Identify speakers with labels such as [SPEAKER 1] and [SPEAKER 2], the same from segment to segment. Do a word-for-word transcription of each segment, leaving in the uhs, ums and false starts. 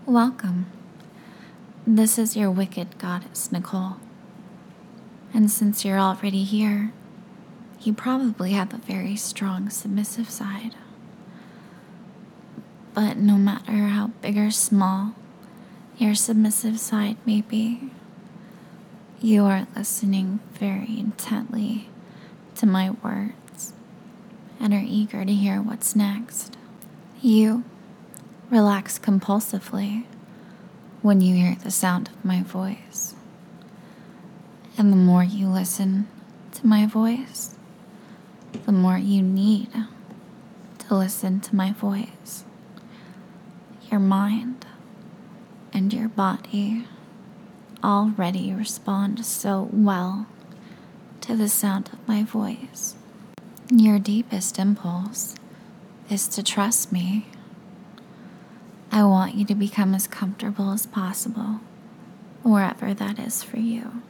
[SPEAKER 1] Welcome. This is your wicked goddess, Nicole. And since you're already here, you probably have a very strong submissive side. But no matter how big or small your submissive side may be, you are listening very intently to my words and are eager to hear what's next. You relax compulsively when you hear the sound of my voice. And the more you listen to my voice, the more you need to listen to my voice. Your mind and your body already respond so well to the sound of my voice. Your deepest impulse is to trust me. I want you to become as comfortable as possible, wherever that is for you.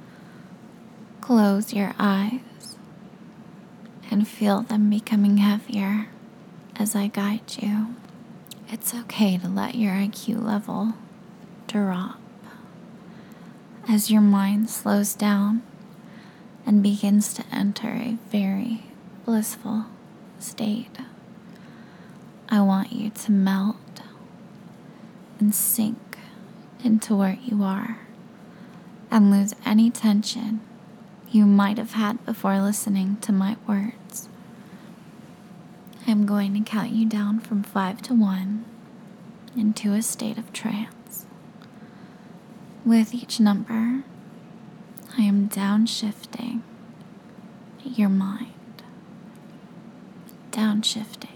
[SPEAKER 1] Close your eyes and feel them becoming heavier as I guide you. It's okay to let your I Q level drop as your mind slows down and begins to enter a very blissful state. I want you to melt and sink into where you are and lose any tension you might have had before listening to my words. I'm going to count you down from five to one into a state of trance. With each number, I am downshifting your mind, downshifting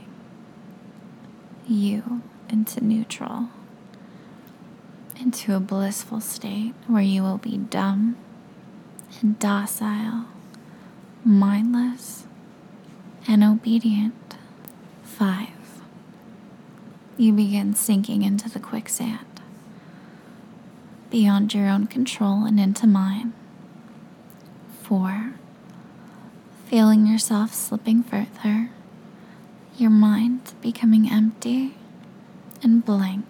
[SPEAKER 1] you into neutral, into a blissful state where you will be dumb and docile, mindless and obedient. Five. You begin sinking into the quicksand, beyond your own control and into mine. Four. Feeling yourself slipping further, your mind becoming empty and blank.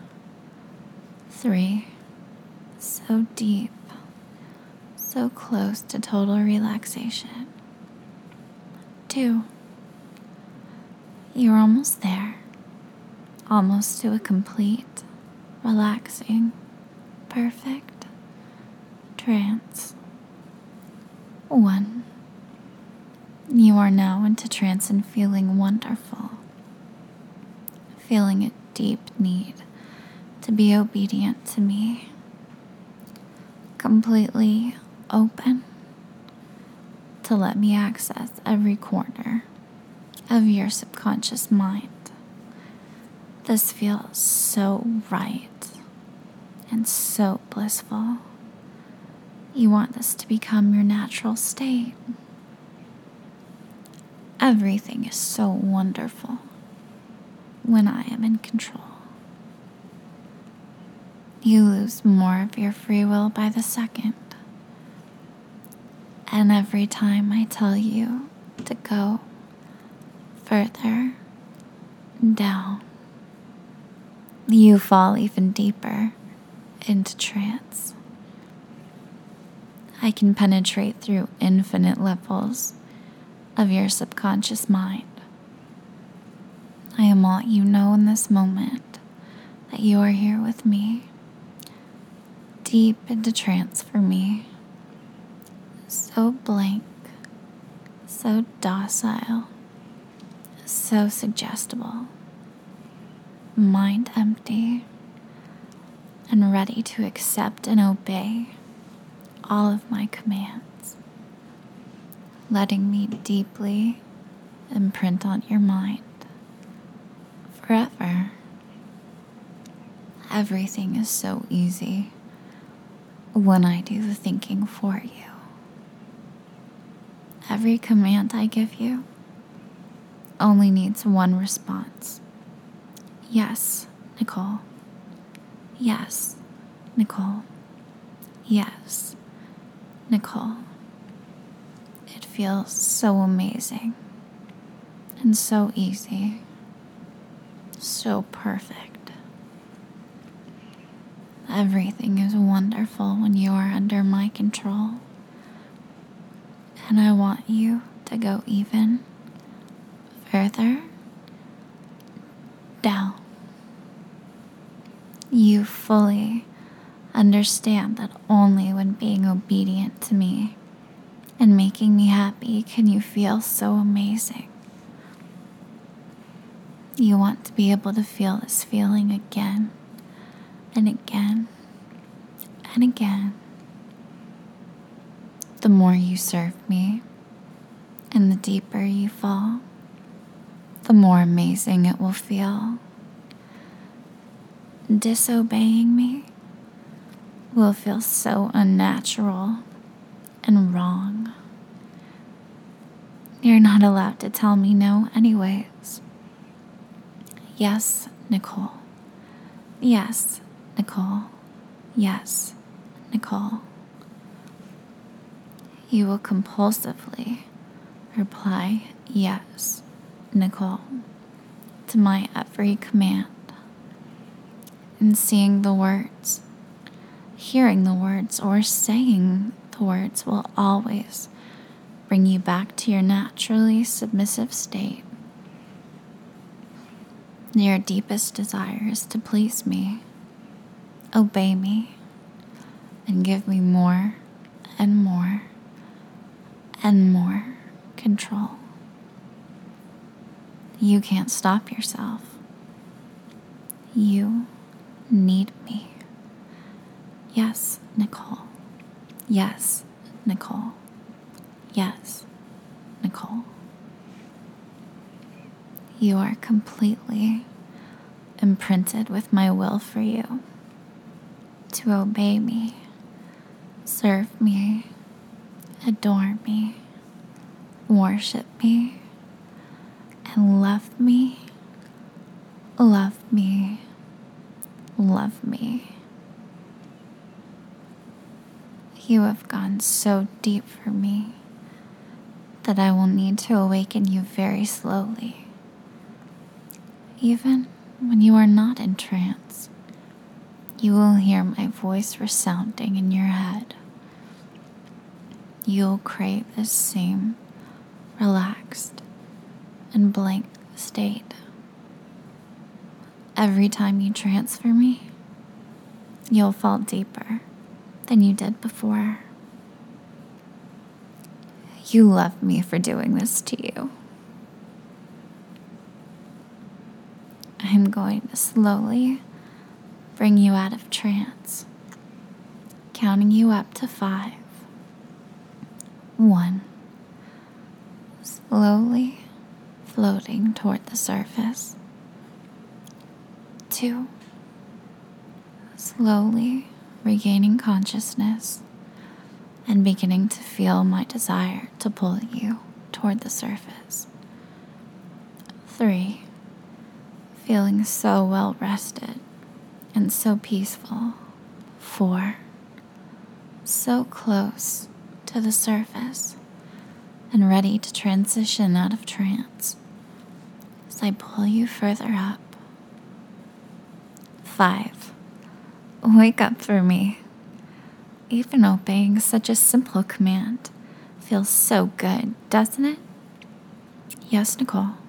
[SPEAKER 1] Three. So deep, so close to total relaxation. Two. You're almost there, almost to a complete, relaxing, perfect trance. One. You are now into trance and feeling wonderful, feeling a deep need to be obedient to me, completely open to let me access every corner of your subconscious mind. This feels so right and so blissful. You want this to become your natural state. Everything is so wonderful when I am in control. You lose more of your free will by the second. And every time I tell you to go further down, you fall even deeper into trance. I can penetrate through infinite levels of your subconscious mind. I want you to know in this moment that you are here with me, deep into trance for me, so blank, so docile, so suggestible, mind empty, and ready to accept and obey all of my commands, letting me deeply imprint on your mind forever. Everything is so easy when I do the thinking for you. Every command I give you only needs one response. Yes, Nicole. Yes, Nicole. Yes, Nicole. It feels so amazing and so easy, so perfect. everything is wonderful when you are under my control. And I want you to go even further down. You fully understand that only when being obedient to me and making me happy can you feel so amazing. You want to be able to feel this feeling again and again and again. The more you serve me and the deeper you fall, the more amazing it will feel. Disobeying me will feel so unnatural and wrong. You're not allowed to tell me no anyways. Yes, Nicole. Yes, Nicole. Yes, Nicole. You will compulsively reply yes, Nicole, to my every command. And seeing the words, hearing the words, or saying the words will always bring you back to your naturally submissive state. Your deepest desire is to please me, obey me, and give me more and more and more control. You can't stop yourself. You need me. Yes, Nicole. Yes, Nicole. Yes, Nicole. You are completely imprinted with my will for you to obey me, serve me, adore me, worship me, and love me, love me, love me. You have gone so deep for me that I will need to awaken you very slowly. Even when you are not in trance, you will hear my voice resounding in your head. You'll crave this same relaxed and blank state. Every time you transfer me, you'll fall deeper than you did before. You love me for doing this to you. I'm going to slowly bring you out of trance, counting you up to five. One, slowly floating toward the surface. Two, slowly regaining consciousness and beginning to feel my desire to pull you toward the surface. Three, feeling so well rested and so peaceful. Four, so close to the surface and ready to transition out of trance as I pull you further up. Five, wake up for me. Even obeying such a simple command feels so good, doesn't it? Yes, Nicole.